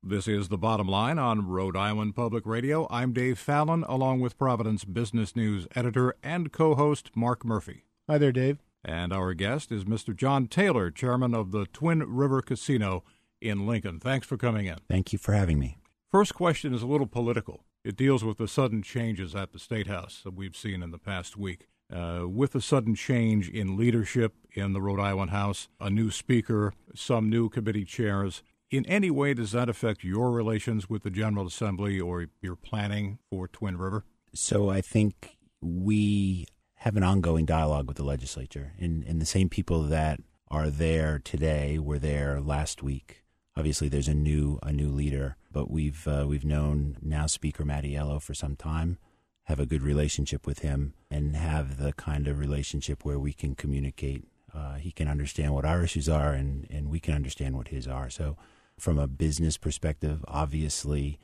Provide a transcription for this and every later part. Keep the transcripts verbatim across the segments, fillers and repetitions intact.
This is The Bottom Line on Rhode Island Public Radio. I'm Dave Fallon, along with Providence Business News editor and co-host Mark Murphy. Hi there, Dave. And our guest is Mister John Taylor, chairman of the Twin River Casino in Lincoln. Thanks for coming in. Thank you for having me. First question is a little political. It deals with the sudden changes at the State House that we've seen in the past week. Uh, with a sudden change in leadership in the Rhode Island House, a new speaker, some new committee chairs, in any way does that affect your relations with the General Assembly or your planning for Twin River? So I think we have an ongoing dialogue with the legislature, and, and the same people that are there today were there last week. Obviously, there's a new a new leader, but we've uh, we've known now Speaker Mattiello for some time, have a good relationship with him, and have the kind of relationship where we can communicate. Uh, he can understand what our issues are, and, and we can understand what his are. So from a business perspective, obviously,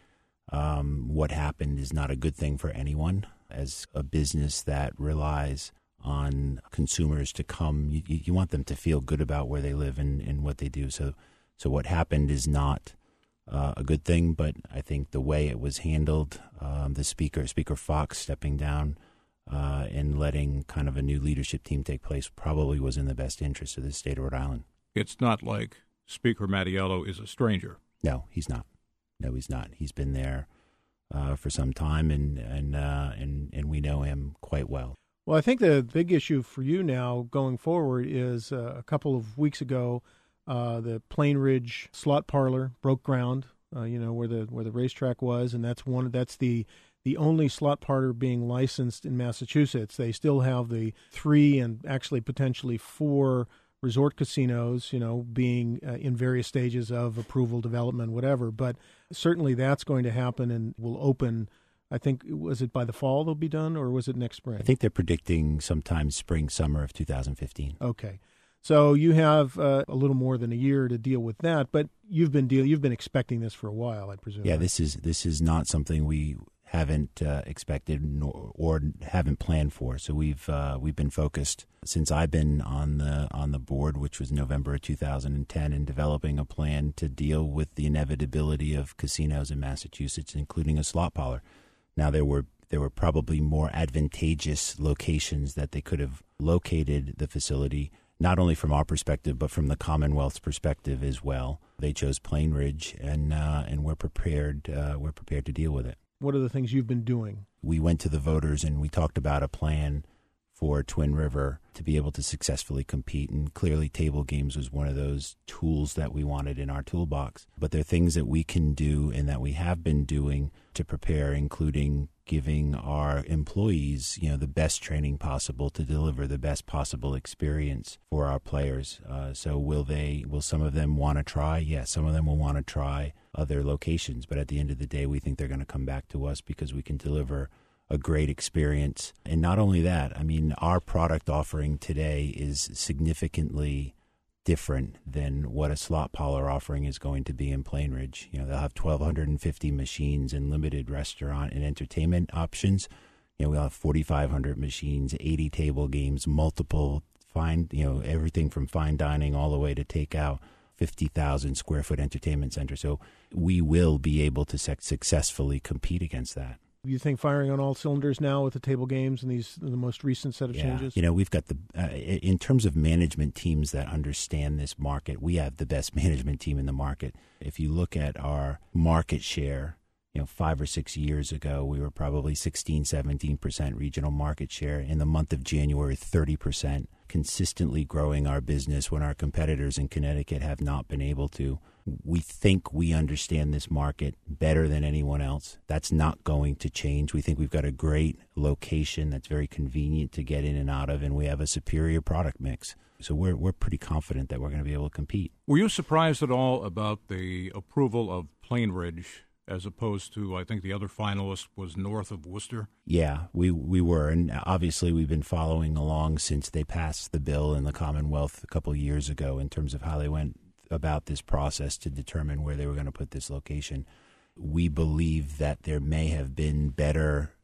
um, what happened is not a good thing for anyone. As a business that relies on consumers to come, you, you want them to feel good about where they live and, and what they do. So, so what happened is not uh, a good thing, but I think the way it was handled, um, the speaker, Speaker Fox stepping down uh, and letting kind of a new leadership team take place probably was in the best interest of the state of Rhode Island. It's not like Speaker Mattiello is a stranger. No, he's not. No, he's not. He's been there uh, for some time, and and, uh, and and we know him quite well. Well, I think the big issue for you now going forward is uh, a couple of weeks ago, uh, the Plain Ridge slot parlor broke ground. Uh, you know where the where the racetrack was, and that's one. That's the the only slot parlor being licensed in Massachusetts. They still have the three and actually potentially four resort casinos, you know, being uh, in various stages of approval, development, whatever. But certainly that's going to happen and will open. I think, was it by the fall they'll be done, or was it next spring? I think they're predicting sometime spring, summer of two thousand fifteen. Okay. So you have uh, a little more than a year to deal with that, but you've been deal you've been expecting this for a while, I presume. Yeah, right? this is this is not something we haven't uh, expected nor, or haven't planned for. So we've uh, we've been focused since I've been on the on the board, which was November of two thousand ten, in developing a plan to deal with the inevitability of casinos in Massachusetts, including a slot parlor. Now there were there were probably more advantageous locations that they could have located the facility, not only from our perspective, but from the Commonwealth's perspective as well. They chose Plain Ridge, and uh, and we're prepared uh, we're prepared to deal with it. What are the things you've been doing? We went to the voters and we talked about a plan for Twin River to be able to successfully compete, and clearly table games was one of those tools that we wanted in our toolbox. But there are things that we can do and that we have been doing to prepare, including giving our employees, you know, the best training possible to deliver the best possible experience for our players. Uh, so will they, will some of them want to try? Yes, some of them will want to try other locations, but at the end of the day, we think they're going to come back to us because we can deliver a great experience. And not only that, I mean, our product offering today is significantly different than what a slot parlor offering is going to be in Plain Ridge. You know, they'll have twelve fifty machines and limited restaurant and entertainment options. You know, we'll have forty-five hundred machines, eighty table games, multiple fine, you know, everything from fine dining all the way to takeout, fifty thousand square foot entertainment center. So we will be able to successfully compete against that. You think firing on all cylinders now with the table games and these the most recent set of yeah. changes? You know, we've got the uh, in terms of management teams that understand this market, we have the best management team in the market. If you look at our market share, you know, five or six years ago, we were probably sixteen, seventeen percent regional market share. In the month of January, thirty percent, consistently growing our business when our competitors in Connecticut have not been able to. We think we understand this market better than anyone else. That's not going to change. We think we've got a great location that's very convenient to get in and out of, and we have a superior product mix. So we're we're pretty confident that we're going to be able to compete. Were you surprised at all about the approval of Plain Ridge as opposed to, I think the other finalist was north of Worcester? Yeah, we we were. And obviously we've been following along since they passed the bill in the Commonwealth a couple of years ago in terms of how they went about this process to determine where they were going to put this location. We believe that there may have been better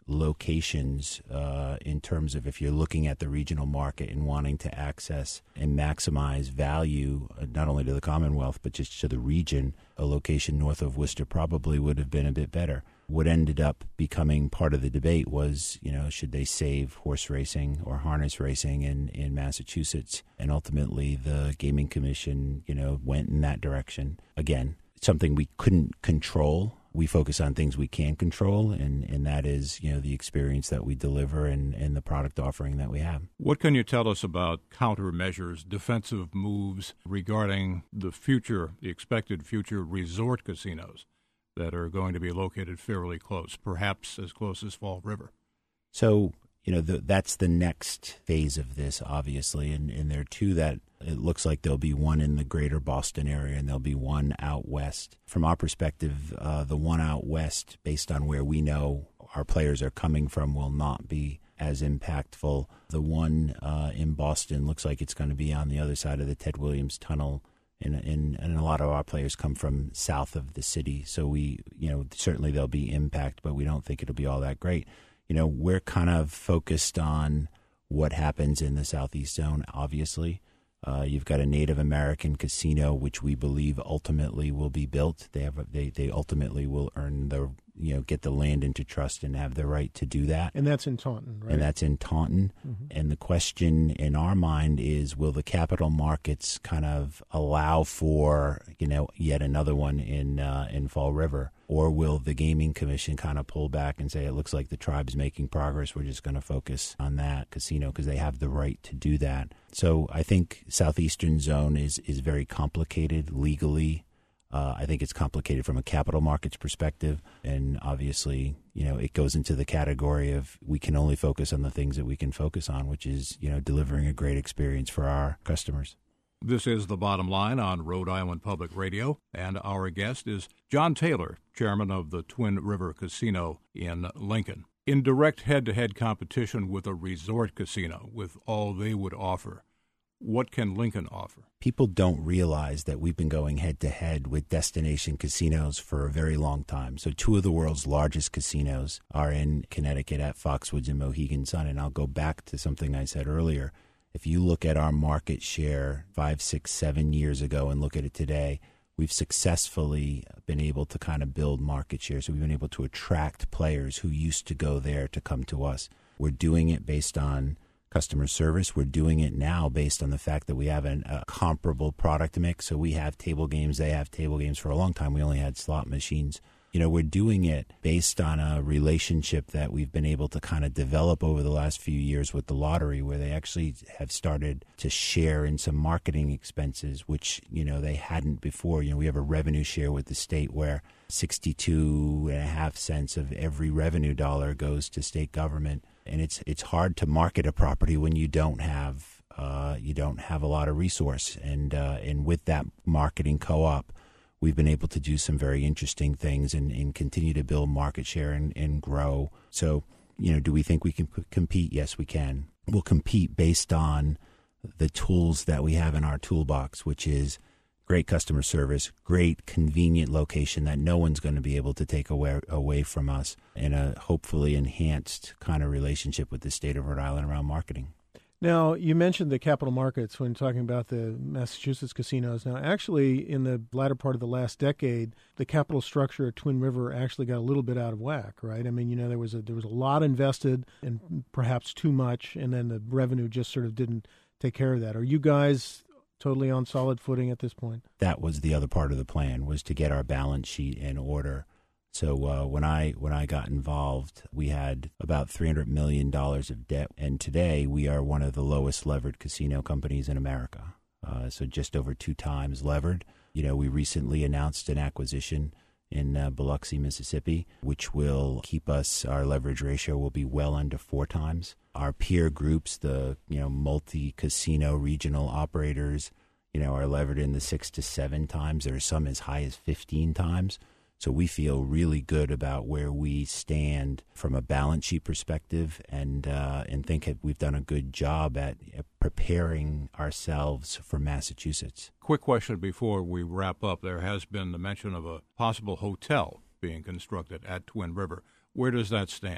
locations uh, in terms of if you're looking at the regional market and wanting to access and maximize value, uh, not only to the Commonwealth, but just to the region, a location north of Worcester probably would have been a bit better. What ended up becoming part of the debate was, you know, should they save horse racing or harness racing in, in Massachusetts? And ultimately, the Gaming Commission, you know, went in that direction. Again, something we couldn't control. We focus on things we can control, and, and that is, you know, the experience that we deliver and, and the product offering that we have. What can you tell us about countermeasures, defensive moves regarding the future, the expected future resort casinos that are going to be located fairly close, perhaps as close as Fall River? So, you know, the, that's the next phase of this, obviously, and, and there are two that it looks like there'll be one in the greater Boston area and there'll be one out west. From our perspective, uh, the one out west, based on where we know our players are coming from, will not be as impactful. The one uh, in Boston looks like it's going to be on the other side of the Ted Williams Tunnel, and, and, and a lot of our players come from south of the city. So we, you know, certainly there'll be impact, but we don't think it'll be all that great. You know, we're kind of focused on what happens in the Southeast Zone, obviously. Uh, you've got a Native American casino, which we believe ultimately will be built. They have, they, they ultimately will earn the, you know, get the land into trust and have the right to do that. And that's in Taunton, right? And that's in Taunton. Mm-hmm. And the question in our mind is, will the capital markets kind of allow for, you know, yet another one in uh, in Fall River? Or will the Gaming Commission kind of pull back and say, it looks like the tribe's making progress, we're just going to focus on that casino because they have the right to do that. So I think Southeastern Zone is, is very complicated legally. Uh, I think it's complicated from a capital markets perspective. And obviously, you know, it goes into the category of we can only focus on the things that we can focus on, which is, you know, delivering a great experience for our customers. This is The Bottom Line on Rhode Island Public Radio, and our guest is John Taylor, chairman of the Twin River Casino in Lincoln. In direct head-to-head competition with a resort casino, with all they would offer, what can Lincoln offer? People don't realize that we've been going head-to-head with destination casinos for a very long time. So two of the world's largest casinos are in Connecticut at Foxwoods and Mohegan Sun, and I'll go back to something I said earlier. If you look at our market share five, six, seven years ago and look at it today, we've successfully been able to kind of build market share. So we've been able to attract players who used to go there to come to us. We're doing it based on customer service. We're doing it now based on the fact that we have an, a comparable product mix. So we have table games. They have table games. For a long time, we only had slot machines. You know, we're doing it based on a relationship that we've been able to kind of develop over the last few years with the lottery, where they actually have started to share in some marketing expenses, which, you know, they hadn't before. You know, we have a revenue share with the state where sixty-two and a half cents of every revenue dollar goes to state government. And it's it's hard to market a property when you don't have uh, you don't have a lot of resource. And uh, and with that marketing co-op, we've been able to do some very interesting things and, and continue to build market share and, and grow. So, you know, do we think we can p- compete? Yes, we can. We'll compete based on the tools that we have in our toolbox, which is great customer service, great convenient location that no one's going to be able to take away, away from us, and a hopefully enhanced kind of relationship with the state of Rhode Island around marketing. Now, you mentioned the capital markets when talking about the Massachusetts casinos. Now, actually, in the latter part of the last decade, the capital structure at Twin River actually got a little bit out of whack, right? I mean, you know, there was a there was a lot invested and perhaps too much, and then the revenue just sort of didn't take care of that. Are you guys totally on solid footing at this point? That was the other part of the plan, was to get our balance sheet in order. So uh, when I when I got involved, we had about three hundred million dollars of debt, and today we are one of the lowest levered casino companies in America. Uh, so just over two times levered. You know, we recently announced an acquisition in uh, Biloxi, Mississippi, which will keep us, our leverage ratio will be well under four times. Our peer groups, the you know multi-casino regional operators, you know, are levered in the six to seven times. There are some as high as fifteen times. So we feel really good about where we stand from a balance sheet perspective, and uh, and think that we've done a good job at preparing ourselves for Massachusetts. Quick question before we wrap up. There has been the mention of a possible hotel being constructed at Twin River. Where does that stand?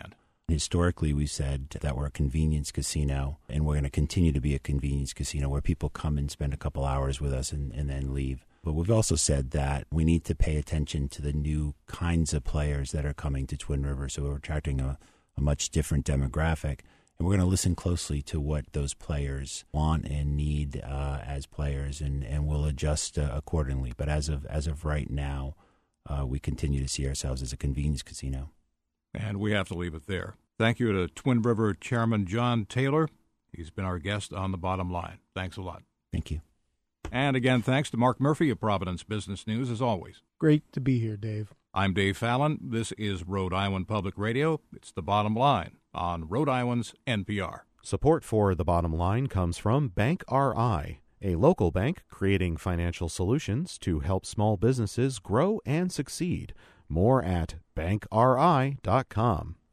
Historically, we said that we're a convenience casino, and we're going to continue to be a convenience casino where people come and spend a couple hours with us and, and then leave. But we've also said that we need to pay attention to the new kinds of players that are coming to Twin River. So we're attracting a, a much different demographic. And we're going to listen closely to what those players want and need uh, as players, and, and we'll adjust uh, accordingly. But as of as of right now, uh, we continue to see ourselves as a convenience casino. And we have to leave it there. Thank you to Twin River Chairman John Taylor. He's been our guest on The Bottom Line. Thanks a lot. Thank you. And again, thanks to Mark Murphy of Providence Business News, as always. Great to be here, Dave. I'm Dave Fallon. This is Rhode Island Public Radio. It's The Bottom Line on Rhode Island's N P R. Support for The Bottom Line comes from Bank R I, a local bank creating financial solutions to help small businesses grow and succeed. More at bank r i dot com.